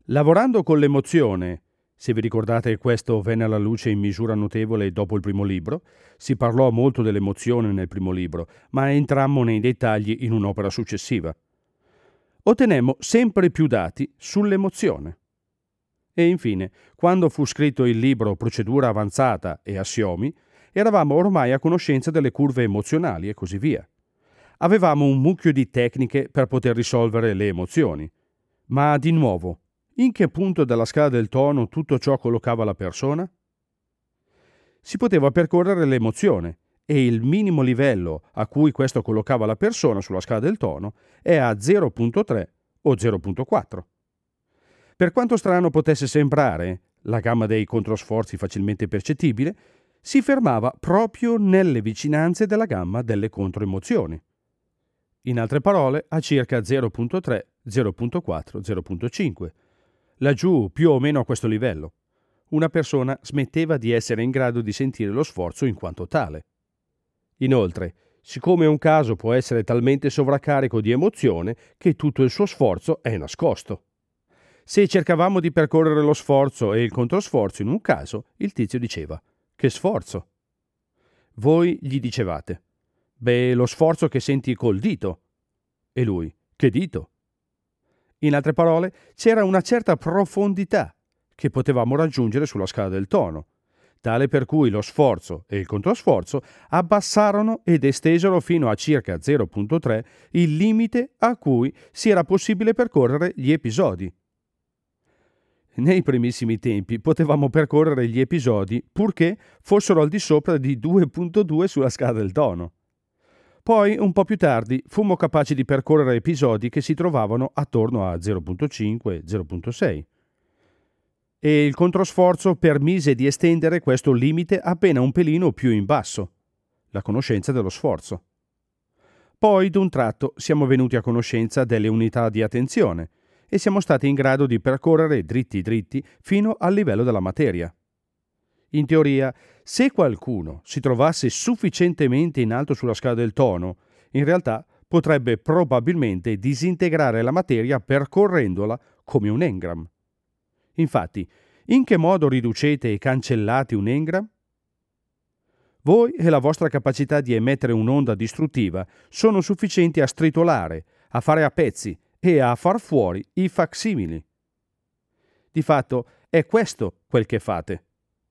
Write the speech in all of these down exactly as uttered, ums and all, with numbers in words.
Lavorando con l'emozione, se vi ricordate questo venne alla luce in misura notevole dopo il primo libro, si parlò molto dell'emozione nel primo libro, ma entrammo nei dettagli in un'opera successiva. Ottenemmo sempre più dati sull'emozione. E infine, quando fu scritto il libro Procedura avanzata e assiomi, eravamo ormai a conoscenza delle curve emozionali e così via. Avevamo un mucchio di tecniche per poter risolvere le emozioni. Ma di nuovo, in che punto della scala del tono tutto ciò collocava la persona? Si poteva percorrere l'emozione e il minimo livello a cui questo collocava la persona sulla scala del tono è a zero virgola tre o zero virgola quattro. Per quanto strano potesse sembrare, la gamma dei controsforzi facilmente percettibile si fermava proprio nelle vicinanze della gamma delle controemozioni. In altre parole, a circa zero virgola tre, zero virgola quattro, zero virgola cinque. Laggiù, più o meno a questo livello, una persona smetteva di essere in grado di sentire lo sforzo in quanto tale. Inoltre, siccome un caso può essere talmente sovraccarico di emozione che tutto il suo sforzo è nascosto. Se cercavamo di percorrere lo sforzo e il controsforzo in un caso, il tizio diceva: «Che sforzo?» Voi gli dicevate: «Beh, lo sforzo che senti col dito». E lui: «Che dito?» In altre parole, c'era una certa profondità che potevamo raggiungere sulla scala del tono, tale per cui lo sforzo e il controsforzo abbassarono ed estesero fino a circa zero virgola tre il limite a cui si era possibile percorrere gli episodi. Nei primissimi tempi potevamo percorrere gli episodi purché fossero al di sopra di due virgola due sulla scala del tono. Poi, un po' più tardi, fummo capaci di percorrere episodi che si trovavano attorno a zero virgola cinque zero virgola sei. E il controsforzo permise di estendere questo limite appena un pelino più in basso, la conoscenza dello sforzo. Poi, d'un tratto, siamo venuti a conoscenza delle unità di attenzione e siamo stati in grado di percorrere dritti dritti fino al livello della materia. In teoria, se qualcuno si trovasse sufficientemente in alto sulla scala del tono, in realtà potrebbe probabilmente disintegrare la materia percorrendola come un engram. Infatti, in che modo riducete e cancellate un engram? Voi e la vostra capacità di emettere un'onda distruttiva sono sufficienti a stritolare, a fare a pezzi e a far fuori i facsimili. Di fatto, è questo quel che fate.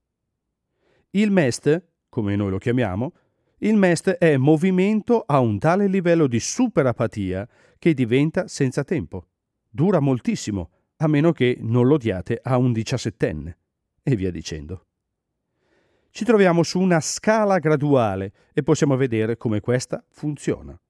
Il M E S T, come noi lo chiamiamo, il M E S T è movimento a un tale livello di superapatia che diventa senza tempo. Dura moltissimo, a meno che non lo diate a un diciassettenne, e via dicendo. Ci troviamo su una scala graduale e possiamo vedere come questa funziona.